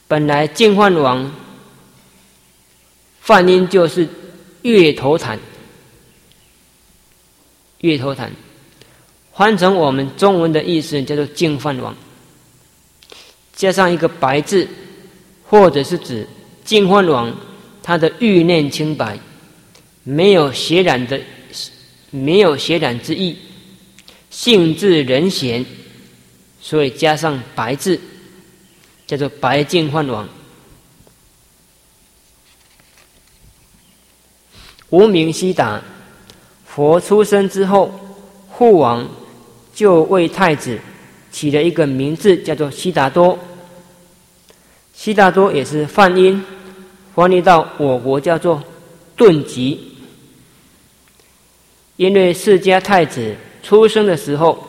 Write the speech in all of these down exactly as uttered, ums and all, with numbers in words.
本来净饭王梵音就是月头坛，月头坛翻成我们中文的意思叫做净饭王，加上一个白字，或者是指净饭王他的欲念清白，没有血染的，没有血染之意，性质仁贤，所以加上白字，叫做白净饭王。无名悉达，佛出生之后，护王就为太子起了一个名字，叫做悉达多。悉达多也是梵音，翻译到我国叫做顿吉。因为释迦太子出生的时候，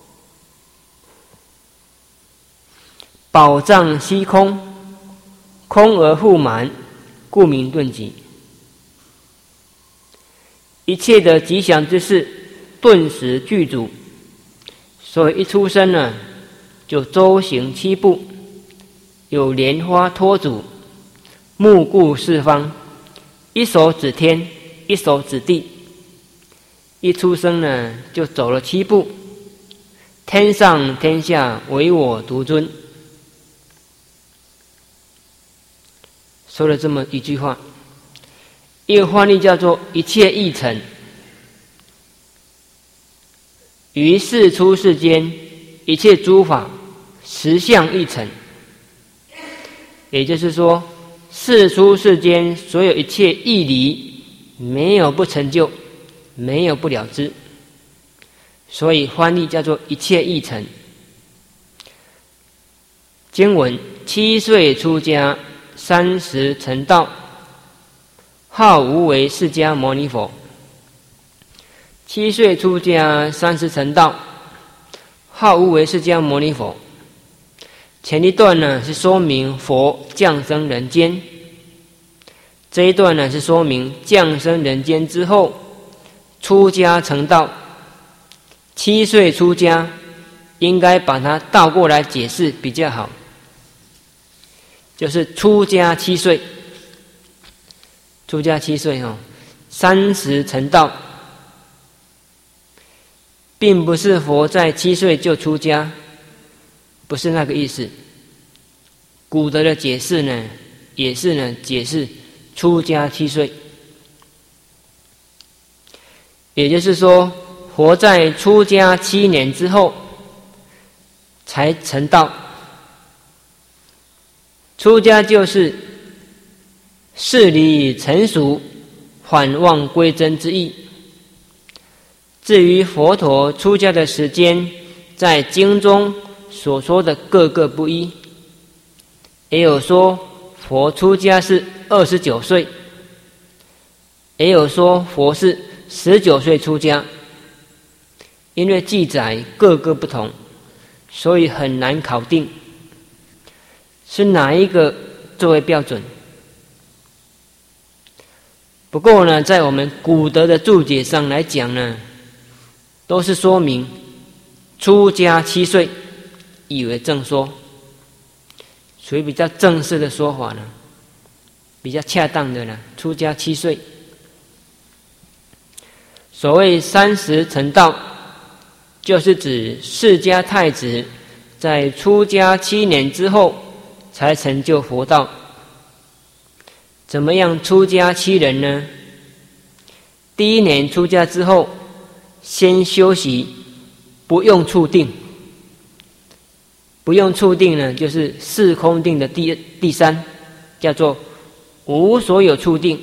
宝藏虚空，空而复满，故名顿吉。一切的吉祥之事顿时具足，所以一出生呢，就周行七步，有莲花托足，目顾四方，一手指天，一手指地。一出生呢，就走了七步，天上天下唯我独尊，说了这么一句话。一个翻译叫做一切义成，于世出世间一切诸法实相义成，也就是说世出世间所有一切义理没有不成就，没有不了之，所以翻译叫做一切义成。经文七岁出家，三十成道，号无为释迦牟尼佛。七岁出家，三十成道，号无为释迦牟尼佛。前一段呢是说明佛降生人间，这一段呢是说明降生人间之后出家成道。七岁出家应该把它倒过来解释比较好，就是出家七岁，出家七岁哦，三十成道，并不是佛在七岁就出家，不是那个意思。古德的解释呢，也是呢解释出家七岁，也就是说，佛在出家七年之后才成道。出家就是事理成熟，返望归真之意。至于佛陀出家的时间，在经中所说的各个不一，也有说佛出家是二十九岁，也有说佛是十九岁出家。因为记载各个不同，所以很难考定是哪一个作为标准。不过呢，在我们古德的注解上来讲呢，都是说明出家七岁以为正说，属于比较正式的说法呢，比较恰当的呢，出家七岁。所谓三十成道，就是指释迦太子在出家七年之后才成就佛道。怎么样出家七人呢？第一年出家之后，先修习不用处定。不用处定呢，就是四空定的第第三，叫做无所有处定。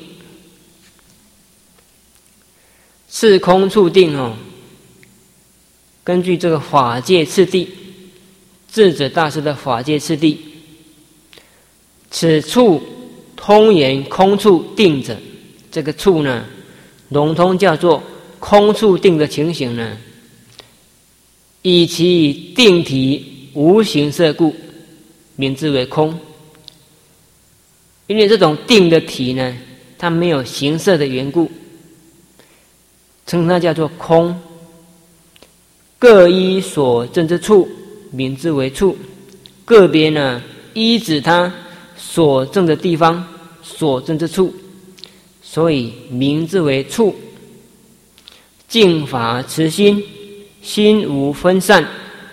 四空处定哦，根据这个法界次第，智者大师的法界次第，此处通言空处定者，这个处呢，笼统叫做空处定的情形呢，以其定体无形色故，名之为空。因为这种定的体呢，它没有形色的缘故，称它叫做空。各依所证之处，名之为处。个别呢依止它所证的地方，所证之处，所以名字为处。净法持心，心无分散，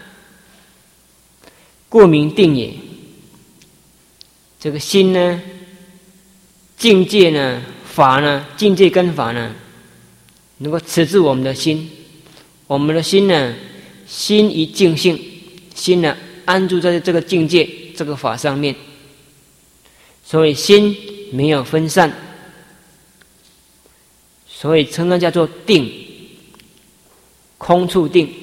故名定也。这个心呢，境界呢，法呢，境界跟法呢，能够持住我们的心。我们的心呢，心一净性，心呢安住在这个境界、这个法上面，所以心没有分散，所以称它叫做定，空处定。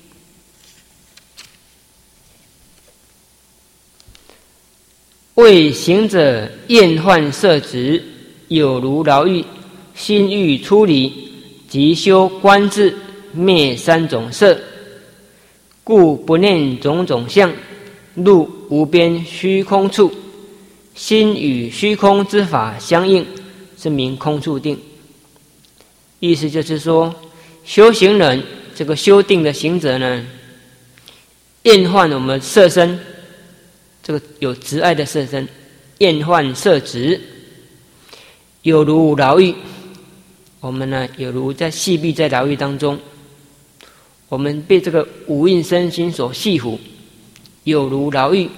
为行者厌患摄执，有如牢狱，心欲出离，即修观自，灭三种色，故不念种种相，入无边虚空处，心与虚空之法相应，是名空处定。意思就是说，修行人这个修定的行者呢，厌患我们色身，这个有执爱的色身，厌患色执，有如牢狱。我们呢，有如在系闭在牢狱当中，我们被这个五蕴身心所系缚，有如牢狱。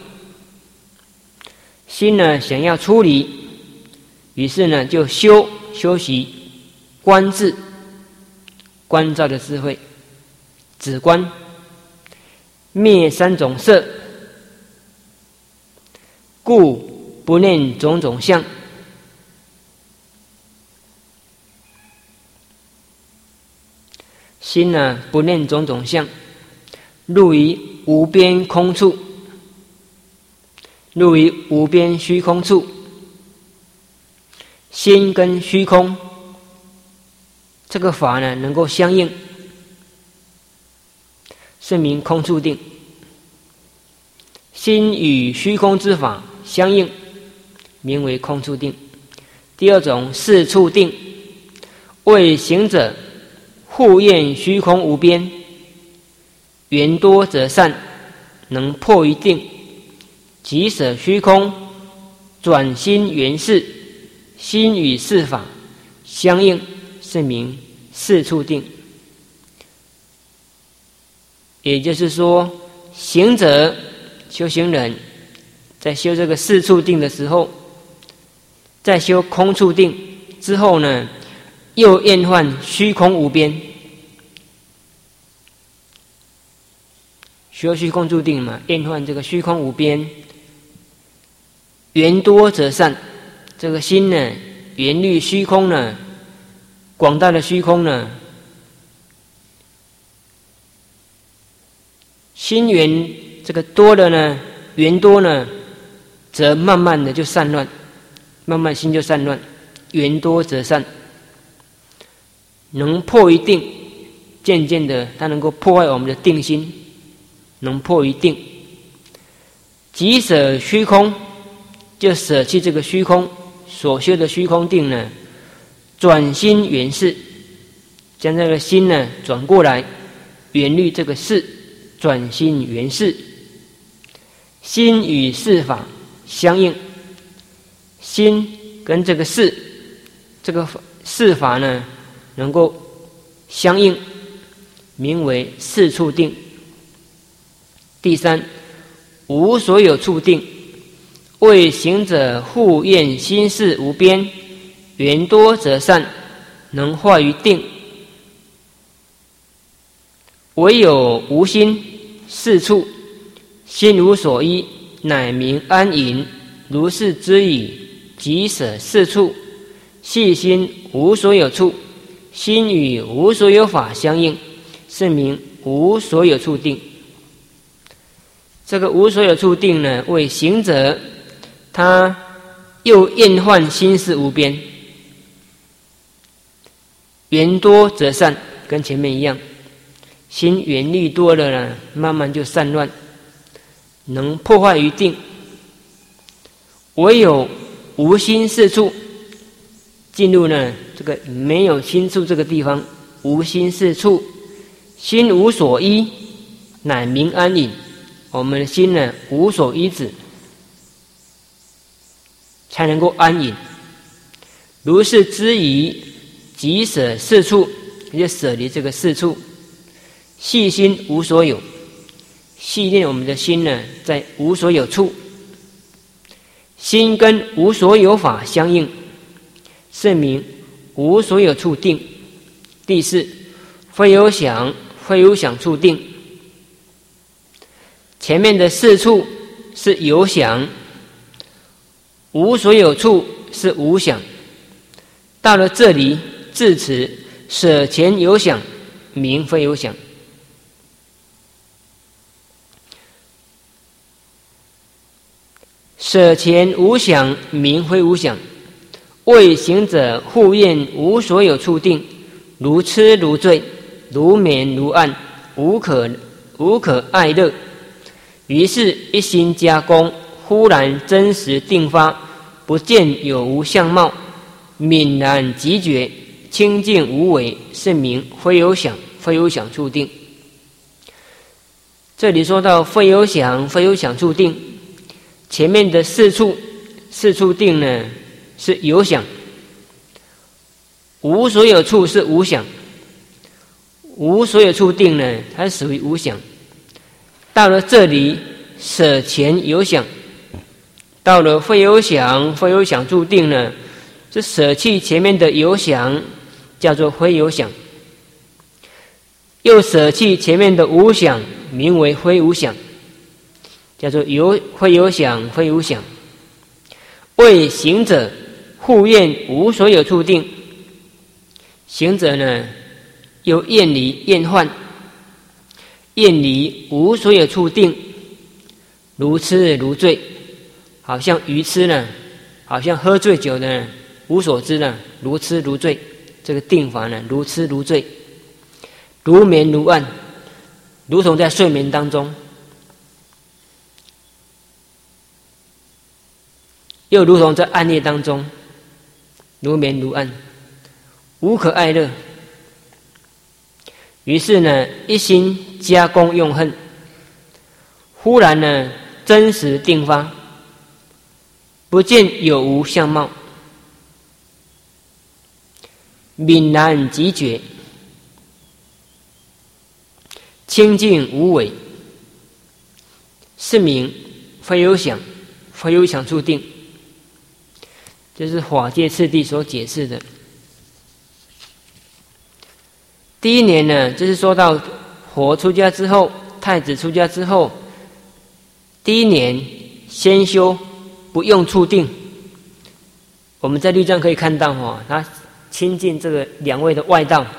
心呢想要出离，于是呢就修修习观自，观照的智慧，止观，灭三种色，故不念种种相。心呢不念种种相，入于无边空处，入于无边虚空处。心跟虚空这个法呢能够相应，是名空处定。心与虚空之法相应，名为空处定。第二种四处定，为行者护厌虚空无边，缘多则散，能破于定，即舍虚空，转心缘事，心与事法相应，是名四处定。也就是说，行者修行人在修这个四处定的时候，在修空处定之后呢，又厌患虚空无边。修虚空处定嘛，厌患这个虚空无边，缘多则散。这个心呢，缘虑虚空呢，广大的虚空呢，心缘这个多的呢，缘多呢，则慢慢的就散乱，慢慢心就散乱，缘多则散。能破于定，渐渐的它能够破坏我们的定心，能破于定。即舍虚空，就舍弃这个虚空，所修的虚空定呢，转心缘事，将这个心呢转过来，远虑这个事，转心缘事。心与事法相应，心跟这个事，这个事法呢能够相应，名为四处定。第三，无所有处定，为行者护厌心事无边，缘多则散，能化于定。唯有无心四处，心无所依，乃名安隐。如是之矣，即舍四处，细心无所有处，心与无所有法相应，是名无所有处定。这个无所有处定呢，为行者他又厌患心事无边，缘多则散，跟前面一样，心缘虑多了呢，慢慢就散乱，能破坏于定。唯有无心四处，进入呢这个没有心处这个地方，无心四处，心无所依，乃名安隐。我们的心呢无所依止， 才能够安隐。如是知疑，即舍四处，也就舍离这个四处。细心无所有，细练我们的心呢，在无所有处。心跟无所有法相应，是名无所有处定。第四，非有想，非有想处定。前面的四处是有想，无所有处是无想。到了这里，至此舍前有想，名非有想。舍前无想，名非无想。为行者护愿无所有处定，如痴如醉，如眠如暗，无可无可爱乐。于是一心加工，忽然真实定发，不见有无相貌，泯然即觉，清净无为，是名非有想，非有想处定。这里说到非有想，非有想处定，前面的四处四处定呢是有想，无所有处是无想。无所有处定呢，它属于无想。到了这里，舍前有想，到了非有想，非有想处定呢，是舍弃前面的有想，叫做非有想。又舍弃前面的无想，名为非无想，叫做有非有想，非无想。为行者护愿无所有处定，行者呢又厌离厌患，厌离无所有处定，如痴如醉，好像愚痴呢，好像喝醉酒呢，无所知呢，如痴如醉。这个定法呢，如痴如醉，如眠如暗，如同在睡眠当中，又如同在暗夜当中，如眠如暗，无可爱乐。于是呢，一心加工用恨，忽然呢，真实定发，不见有无相貌，泯然即觉，清净无为，是名非有想，非有想处定。这是法界次第所解释的。第一年呢，就是说到佛出家之后，太子出家之后，第一年先修不用处定。我们在律藏可以看到哈，他亲近这个两位的外道，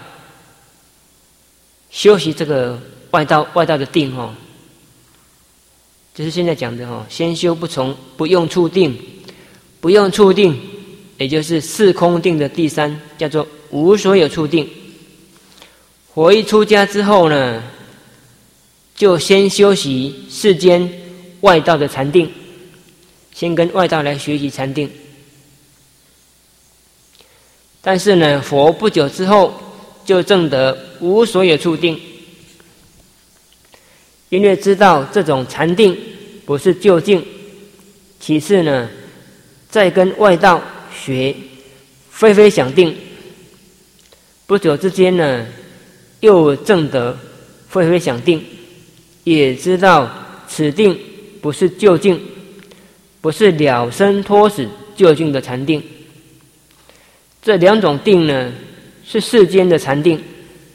修习这个外道外道的定哈，就是现在讲的哈，先修不从不用处定，不用处定，也就是四空定的第三，叫做无所有处定。佛一出家之后呢，就先修习世间外道的禅定，先跟外道来学习禅定。但是呢，佛不久之后就证得无所有处定，因为知道这种禅定不是究竟，其次呢，再跟外道学非非想定，不久之间呢，又证得非非想定，也知道此定不是究竟，不是了生脱死究竟的禅定。这两种定呢，是世间的禅定，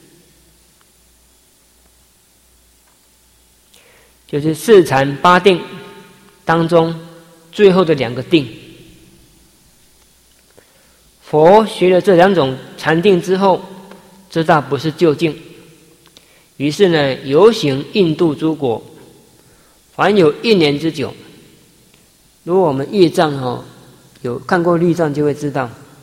就是四禅八定当中最后的两个定。佛学了这两种禅定之后，知道不是究竟，于是呢，游行印度诸国，凡有一年之久。如果我们阅藏哦，有看过律藏就会知道，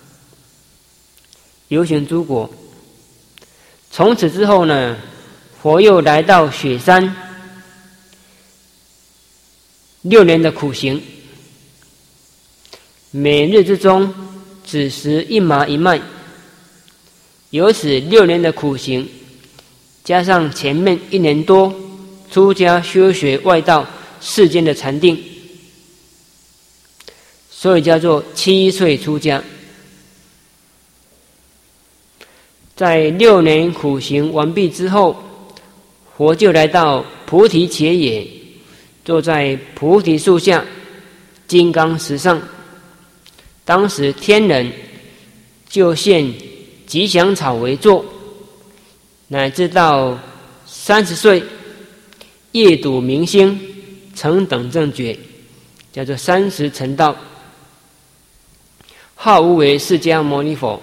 游行诸国。从此之后呢，佛又来到雪山，六年的苦行，每日之中只食一麻一麦。由此六年的苦行，加上前面一年多出家修学外道世间的禅定， 所以叫做七岁出家。在六年苦行完毕之后，佛就来到菩提伽野，坐在菩提树下金刚石上。当时天人就现吉祥草为座，乃至到三十岁夜睹明星，成等正觉，叫做三十成道，号无为释迦牟尼佛。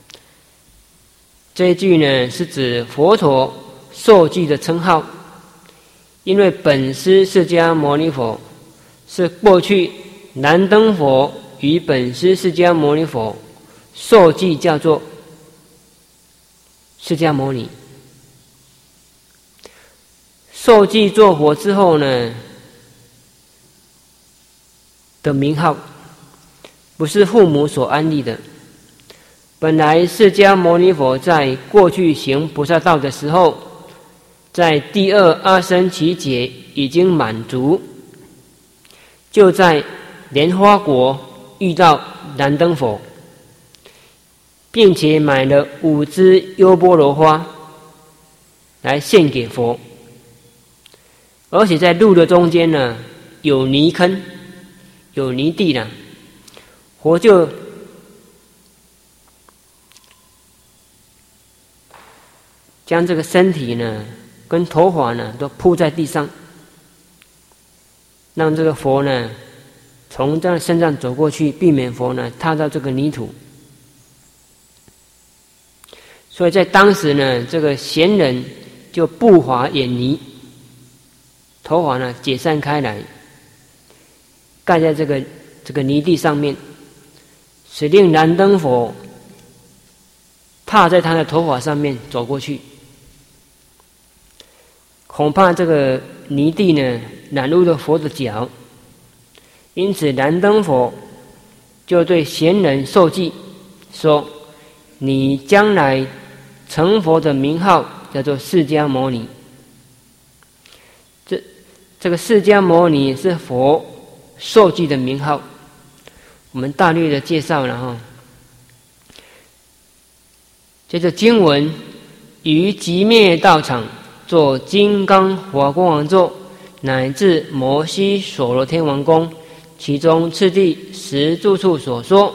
这一句呢，是指佛陀受记的称号，因为本师释迦牟尼佛是过去燃灯佛与本师释迦牟尼佛受记叫做释迦牟尼。受记做佛之后呢的名号，不是父母所安立的。本来释迦牟尼佛在过去行菩萨道的时候，在第二阿僧祇劫已经满足，就在莲花国遇到燃灯佛，并且买了五支优波罗花来献给佛。而且在路的中间呢，有泥坑，有泥地呢，佛就将这个身体呢跟头发呢都铺在地上，让这个佛呢从这样身上走过去，避免佛呢踏到这个泥土。所以在当时呢，这个贤人就布法掩泥，头发呢解散开来，盖在这个这个泥地上面，使令燃灯佛踏在他的头发上面走过去。恐怕这个泥地呢染入了佛的脚，因此燃灯佛就对贤人受记说：你将来成佛的名号叫做释迦牟尼。这这个释迦牟尼是佛受记的名号，我们大略的介绍了哈。接着经文于寂灭道场做金刚华光王座，乃至摩悉所罗天王宫，其中次第十住处所说。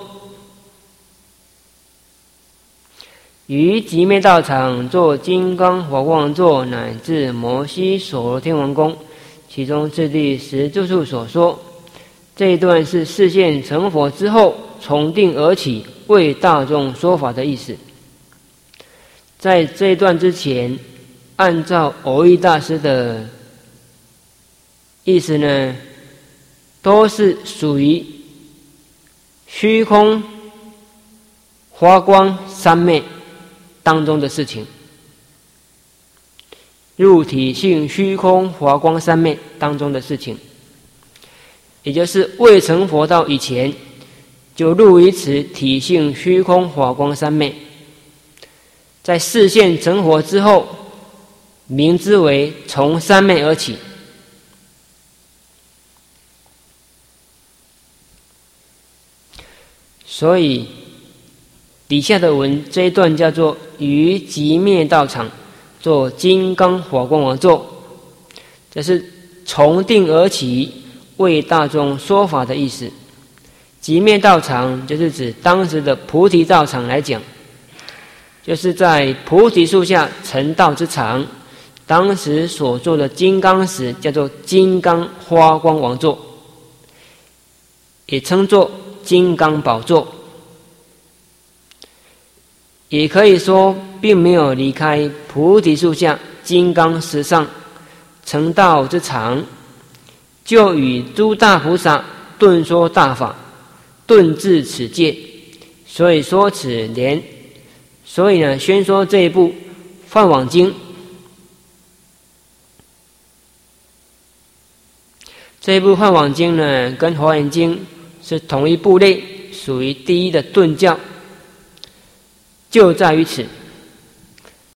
于寂灭道场做金刚华光王座，乃至摩悉所罗天王宫，其中次第十住处所说。这一段是示现成佛之后从定而起为大众说法的意思。在这一段之前，按照蕅益大师的意思呢，都是属于虚空华光三昧当中的事情，入体性虚空华光三昧当中的事情，也就是未成佛道以前就入于此体性虚空华光三昧，在示现成佛之后，名之为从三昧而起。所以底下的文这一段叫做于寂灭道场做金刚华光王座，这是从定而起为大众说法的意思。寂灭道场就是指当时的菩提道场来讲，就是在菩提树下成道之场，当时所做的金刚石叫做金刚花光王座，也称作金刚宝座。也可以说并没有离开菩提树下金刚石上成道之场，就与诸大菩萨顿说大法，顿至此界，所以说此莲。所以呢，宣说这一部《梵网经》，这一部《梵网经》呢，跟《华严经》是同一部类，属于第一的顿教，就在于此。